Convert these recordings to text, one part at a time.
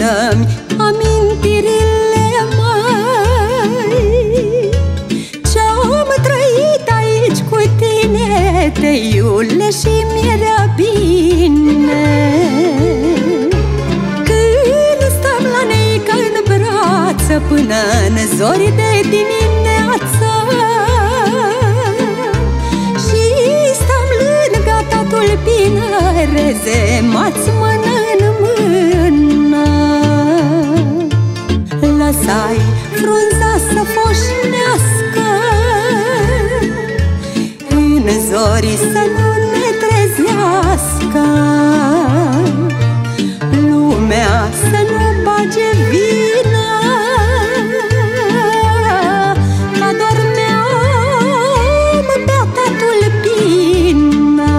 adună-mi amintirile mai ce-am trăit aici cu tine, te iule, și mi-era bine. Când stăm la neică în brață până în zori de dimineață și stăm lângă tatăl bine, rezemați mână în mână. Lăsai frunza să foșnească, în zori să nu ne trezească, lumea să nu bage vină, că dormeam bea tatăl bină.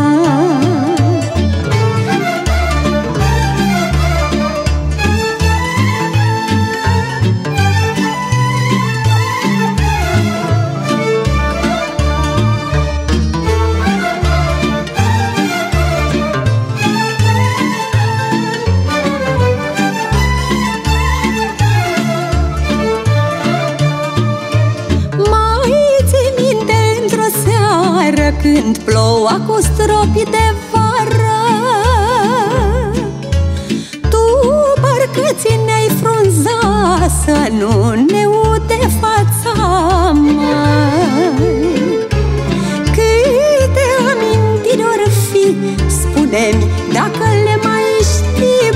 Când ploua cu stropi de vară, tu parcă țineai frunza să nu ne ude fața, mai. Câte amintiri or fi, spune-mi dacă le mai știi,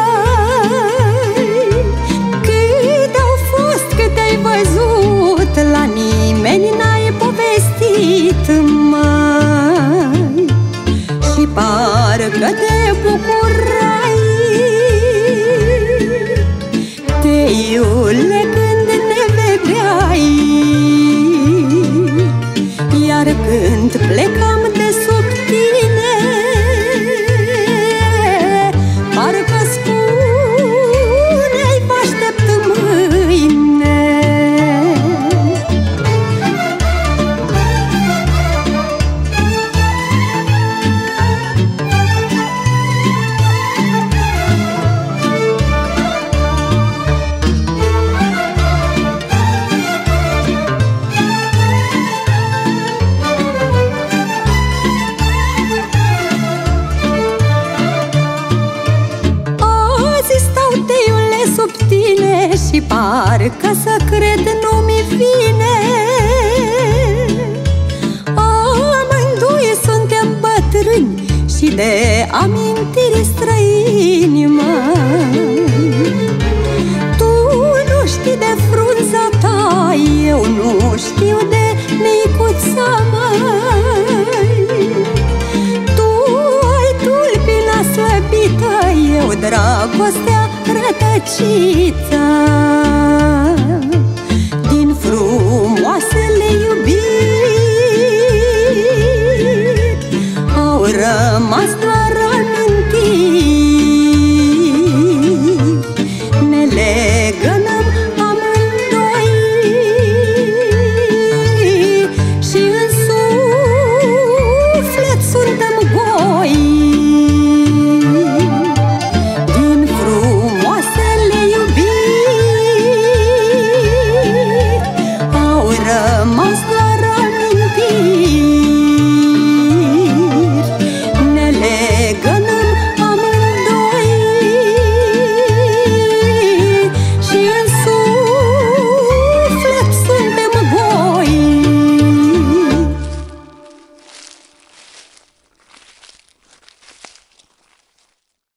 mai. Câte au fost, câte ai văzut, la nimeni n-ai povestit, mai. Și parcă te bucurai, te iule, când ne vedeai, iar când plecam de sub tine, parcă spuneai vă aștept mâine. Sub tine și parcă să cred nu-mi vine, amândoi suntem bătrâni și de amintiri străini, măi. Tu nu știi de frunza ta, eu nu știu de micuța, măi. Tu ai tulpina slăbită, eu dragostea rătăcită.